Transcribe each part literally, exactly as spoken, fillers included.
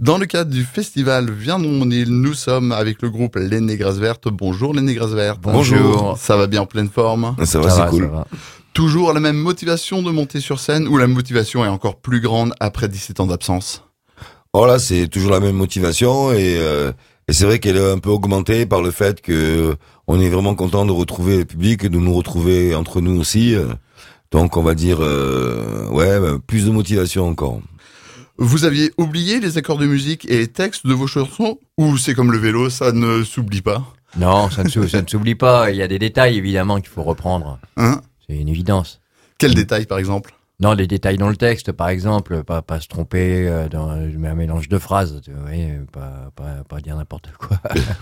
Dans le cadre du festival Viens dans mon île, nous sommes avec le groupe Les Négresses Vertes. Bonjour les Négresses Vertes. Bonjour. Ça va bien en pleine forme? Ça va, ça c'est va, cool. Va. Toujours la même motivation de monter sur scène ou la motivation est encore plus grande après dix-sept ans d'absence? Oh là, c'est toujours la même motivation et, euh, et c'est vrai qu'elle est un peu augmentée par le fait que on est vraiment content de retrouver le public et de nous retrouver entre nous aussi. Donc on va dire, euh, ouais, plus de motivation encore. Vous aviez oublié les accords de musique et les textes de vos chansons ou c'est comme le vélo, ça ne s'oublie pas? Non, ça ne, ça ne s'oublie pas. Il y a des détails évidemment qu'il faut reprendre. Hein? C'est une évidence. Quels détails par exemple? Non, les détails dans le texte, par exemple, pas pas se tromper euh, dans un mélange de phrases, tu vois, pas pas pas dire n'importe quoi.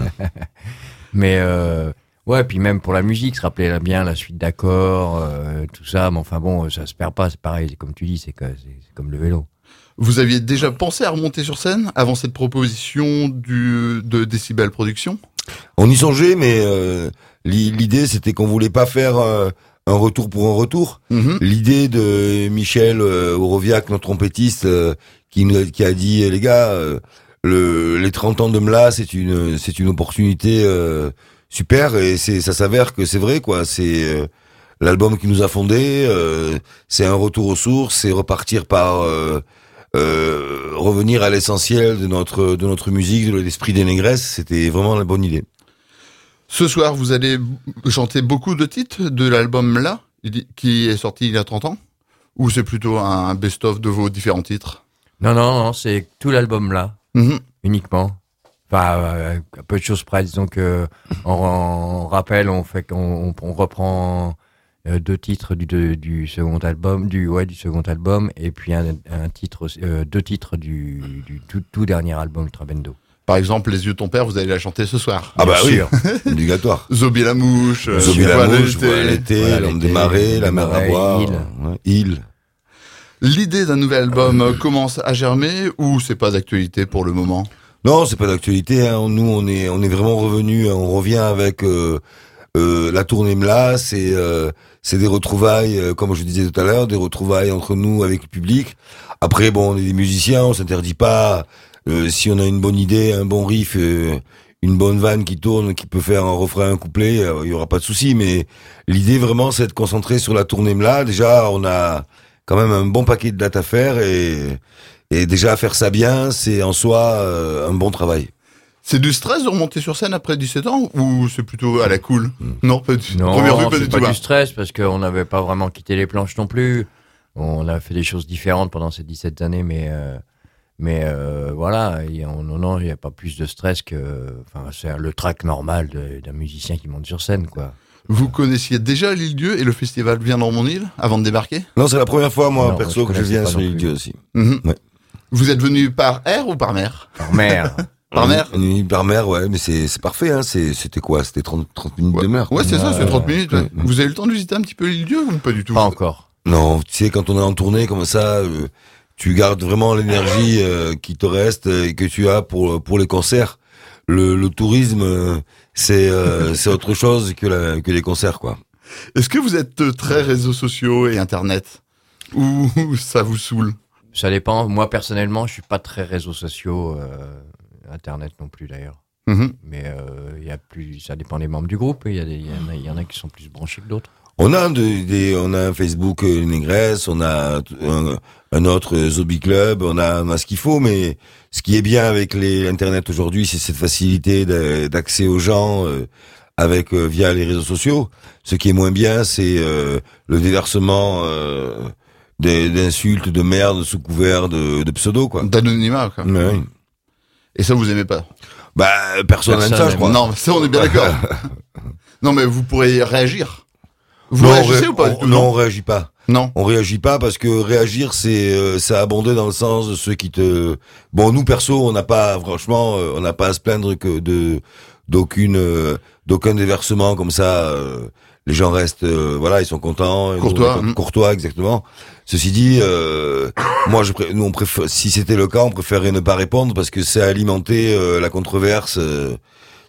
Mais euh, ouais, puis même pour la musique, se rappeler bien la suite d'accords, euh, tout ça. Mais enfin bon, ça se perd pas. C'est pareil, comme tu dis, c'est que c'est, c'est comme le vélo. Vous aviez déjà pensé à remonter sur scène avant cette proposition du, de Décibel Productions? On y songeait, mais euh, l'idée c'était qu'on voulait pas faire euh, un retour pour un retour. Mm-hmm. L'idée de Michel euh, Oroviac, notre trompettiste, euh, qui, nous, qui a dit les gars, euh, le, les trente ans de Mla, c'est une c'est une opportunité euh, super et c'est ça s'avère que c'est vrai quoi. C'est euh, l'album qui nous a fondé, euh, c'est un retour aux sources, c'est repartir par euh, Euh, revenir à l'essentiel de notre de notre musique, de l'esprit des Négresses, c'était vraiment la bonne idée. Ce soir, vous allez chanter beaucoup de titres de l'album là, qui est sorti il y a trente ans, ou c'est plutôt un best-of de vos différents titres? Non, non, non, c'est tout l'album là, mm-hmm. uniquement. Enfin, euh, à peu de choses près, disons que en, en rappel, on fait qu'on on reprend Euh, deux titres du, du du second album, du ouais du second album, et puis un, un titre, euh, deux titres du, du tout, tout dernier album Ultra Bendo. Par exemple, Les yeux de ton père, vous allez la chanter ce soir. Ah bah sûr. Oui, obligatoire. Zombie la mouche, euh, Zombie la mouche, voilà l'été, voilà, l'homme des marais, la mer à boire, île. Ouais, île. L'idée d'un nouvel album euh, commence à germer ou c'est pas d'actualité pour le moment? Non, c'est pas d'actualité. Hein. Nous, on est on est vraiment revenu, on revient avec. Euh, Euh, la tournée Mla, c'est euh, c'est des retrouvailles, euh, comme je disais tout à l'heure, des retrouvailles entre nous avec le public. Après, bon, on est des musiciens, on s'interdit pas. Euh, si on a une bonne idée, un bon riff, euh, une bonne vanne qui tourne, qui peut faire un refrain, un couplet, il euh, y aura pas de souci. Mais l'idée vraiment, c'est de concentrer sur la tournée Mla. Déjà, on a quand même un bon paquet de dates à faire et et déjà faire ça bien, c'est en soi euh, un bon travail. C'est du stress de remonter sur scène après dix-sept ans ou c'est plutôt à la cool? mmh. Non, pas du, non, vue, pas c'est du pas tout. Du stress parce qu'on n'avait pas vraiment quitté les planches non plus. On a fait des choses différentes pendant ces dix-sept années, mais euh, mais euh, voilà, y a, non, non, il n'y a pas plus de stress que, enfin, c'est le track normal de, d'un musicien qui monte sur scène, quoi. Vous connaissiez déjà l'Île-Dieu et le festival Viens dans mon île avant de débarquer? Non, c'est la première fois, moi, non, perso, que je viens sur l'Île-Dieu aussi. Mmh. Ouais. Vous êtes venu par air ou par mer? Par mer. Par mer? Une par mer, ouais, mais c'est, c'est parfait, hein, c'est, c'était quoi? C'était trente, trente minutes ouais. de mer. Ouais, c'est ça, c'est trente minutes, ouais. Vous avez eu le temps de visiter un petit peu l'Île-Dieu ou pas du tout? Pas encore. Non, tu sais, quand on est en tournée comme ça, euh, tu gardes vraiment l'énergie euh, qui te reste et que tu as pour, pour les concerts. Le, le tourisme, euh, c'est, euh, c'est autre chose que la, que les concerts, quoi. Est-ce que vous êtes très réseaux sociaux et internet? Ou ça vous saoule? Ça dépend. Moi, personnellement, je suis pas très réseaux sociaux, euh... Internet non plus d'ailleurs. Mmh. Mais il euh, y a plus, ça dépend des membres du groupe. Il y a des, il y en a, il y en a qui sont plus branchés que d'autres. On a de, des, on a un Facebook euh, Négresses, on a un, un autre euh, Zombie Club, on a, on a ce qu'il faut. Mais ce qui est bien avec les Internet aujourd'hui, c'est cette facilité de, d'accès aux gens euh, avec euh, via les réseaux sociaux. Ce qui est moins bien, c'est euh, le déversement euh, d'insultes, de merde sous couvert de, de pseudo, quoi. D'anonymat, quoi. Ouais. Et ça, vous aimez pas? Bah, personne n'aime ça, je crois. Non, ça, on est bien d'accord. Non, mais vous pourrez réagir. Vous non, réagissez ré- ou pas on, Non, on réagit pas. Non. On réagit pas parce que réagir, c'est, euh, c'est abonder dans le sens de ceux qui te... Bon, nous, perso, on n'a pas, franchement, euh, on n'a pas à se plaindre que de, d'aucune, euh, d'aucun déversement comme ça. Euh, les gens restent, euh, voilà, ils sont contents. Courtois. Nous, courtois, exactement. Ceci dit, euh, moi, je pré- nous, on préfère, si c'était le cas, on préférerait ne pas répondre parce que c'est alimenter euh, la controverse. Euh,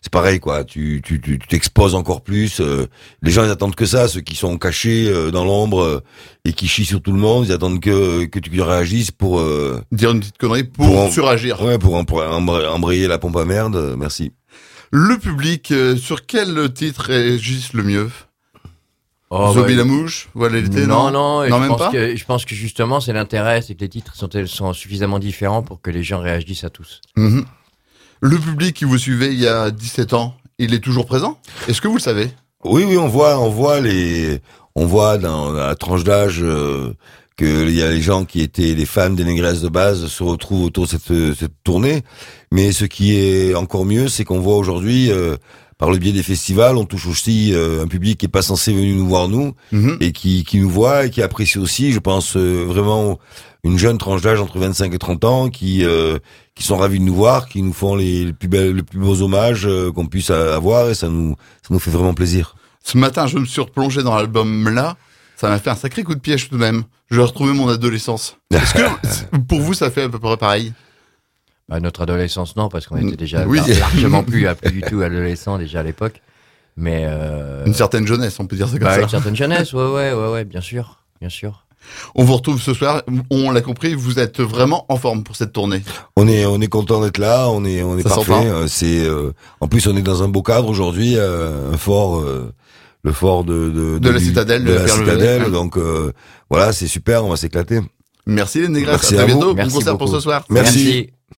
c'est pareil quoi. Tu tu tu tu t'exposes encore plus. Euh, les gens ils attendent que ça, ceux qui sont cachés euh, dans l'ombre euh, et qui chient sur tout le monde, ils attendent que que tu réagisses pour euh, dire une petite connerie pour, pour en, suragir. Ouais, pour, pour embrayer la pompe à merde. Euh, merci. Le public, euh, sur quel titre réagisse le mieux? Oh, Zombie bah, la mouche, voilà l'été, non, non, non, non je même pense pas. que je pense que justement c'est l'intérêt, c'est que les titres sont, sont suffisamment différents pour que les gens réagissent à tous. Mm-hmm. Le public qui vous suivait il y a dix-sept ans, il est toujours présent? Est-ce que vous le savez? Oui, oui, on voit, on voit les, on voit dans la tranche d'âge euh, que il y a les gens qui étaient les fans des Négresses de base se retrouvent autour de cette, cette tournée. Mais ce qui est encore mieux, c'est qu'on voit aujourd'hui, euh, par le biais des festivals, on touche aussi euh, un public qui est pas censé venir nous voir nous Mm-hmm. et qui, qui nous voit et qui apprécie aussi, je pense, euh, vraiment une jeune tranche d'âge entre vingt-cinq et trente ans qui euh, qui sont ravis de nous voir, qui nous font les, les plus belles, les plus beaux hommages euh, qu'on puisse avoir et ça nous ça nous fait vraiment plaisir. Ce matin, je me suis replongé dans l'album là. Ça m'a fait un sacré coup de piège tout de même. Je vais retrouver mon adolescence. Est-ce que pour vous, ça fait à peu près pareil? Bah, notre adolescence, non, parce qu'on était déjà Oui. lar- largement plus, plus du tout adolescents déjà à l'époque. Mais euh... Une certaine jeunesse, on peut dire ça comme bah, ça. une certaine jeunesse, ouais, ouais, ouais, ouais, bien sûr, bien sûr. On vous retrouve ce soir. On l'a compris, vous êtes vraiment en forme pour cette tournée. On est on est content d'être là, on est on est Ça parfait. s'entend. Euh, C'est euh, en plus on est dans un beau cadre aujourd'hui, euh, un fort, euh, le fort de de, De la citadelle, de de la Pierre citadelle. Levelet. Donc euh, voilà, c'est super, on va s'à s'écter. Merci les Négresses. Merci à à très vous. bientôt. Merci Bon concert pour beaucoup. ce soir. Merci. Merci.